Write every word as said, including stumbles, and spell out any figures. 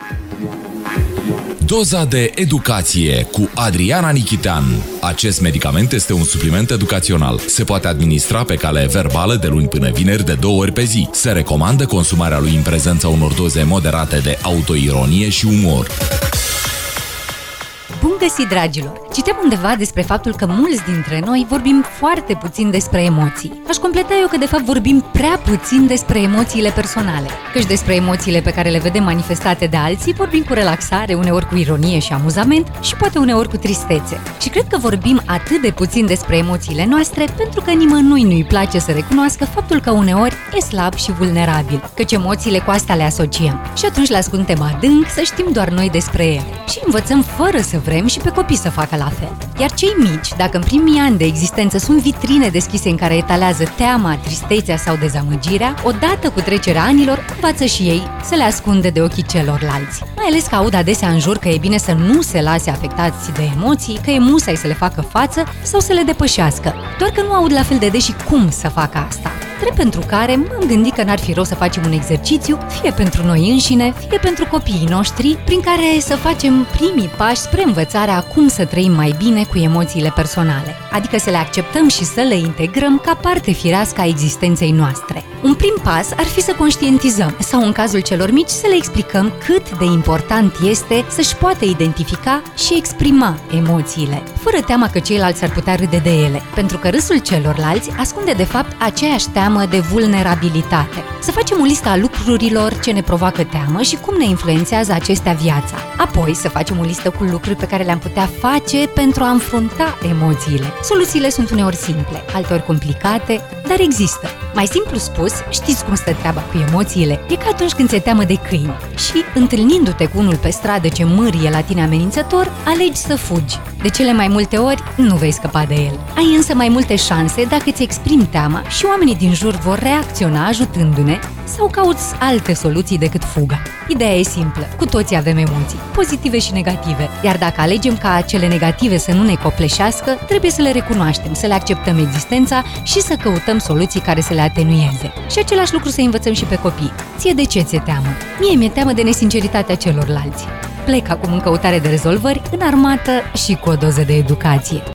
Doza de educație cu Adriana Nichitean. Acest medicament este un supliment educațional. Se poate administra pe cale verbală de luni până vineri de două ori pe zi. Se recomandă consumarea lui în prezența unor doze moderate de autoironie și umor. Bun găsit, dragilor! Citem undeva despre faptul că mulți dintre noi vorbim foarte puțin despre emoții. Aș completa eu că de fapt vorbim prea puțin despre emoțiile personale. Căci despre emoțiile pe care le vedem manifestate de alții vorbim cu relaxare, uneori cu ironie și amuzament și poate uneori cu tristețe. Și cred că vorbim atât de puțin despre emoțiile noastre pentru că nimănui nu-i place să recunoască faptul că uneori e slab și vulnerabil, căci emoțiile cu asta le asociem. Și atunci le ascundem adânc să știm doar noi despre ele. Și învățăm fără să vrem și pe copii să facă la fel. Iar cei mici, dacă în primii ani de existență sunt vitrine deschise în care etalează teama, tristețea sau dezamăgirea, odată cu trecerea anilor, învață și ei să le ascunde de ochii celorlalți. Mai ales că aud adesea în jur că e bine să nu se lase afectați de emoții, că e musai să le facă față sau să le depășească. Doar că nu aud la fel de des și cum să facă asta. Drept pentru care m-am gândit că n-ar fi rău să facem un exercițiu, fie pentru noi înșine, fie pentru copiii noștri, prin care să facem primii pași spre învățarea cum să trăim mai bine cu emoțiile personale, adică să le acceptăm și să le integrăm ca parte firească a existenței noastre. Un prim pas ar fi să conștientizăm, sau în cazul celor mici să le explicăm cât de important este să-și poată identifica și exprima emoțiile, fără teama că ceilalți ar putea râde de ele, pentru că râsul celorlalți ascunde de fapt aceeași teamă de vulnerabilitate. Să facem o listă a lucrurilor ce ne provoacă teamă și cum ne influențează acestea viața. Apoi să facem o listă cu lucruri pe care le-am putea face pentru a înfrunta emoțiile. Soluțiile sunt uneori simple, alteori complicate, dar există. Mai simplu spus, știți cum stă treaba cu emoțiile? E ca atunci când ți-e teamă de câini și, întâlnindu-te cu unul pe stradă ce mârie la tine amenințător, alegi să fugi. De cele mai multe ori, nu vei scăpa de el. Ai însă mai multe șanse dacă îți exprimi teama și oamenii din jur vor reacționa ajutându-ne sau cauți alte soluții decât fuga. Ideea e simplă. Cu toții avem emoții, pozitive și negative. Iar dacă alegem ca cele negative să nu ne copleșească, trebuie să le recunoaștem, să le acceptăm existența și să căutăm soluții care să le atenueze. Și același lucru să învățăm și pe copii. Ție de ce ți-e teamă? Mie mi-e teamă de nesinceritatea celorlalți. Plec acum în căutare de rezolvări, înarmată și cu o doză de educație.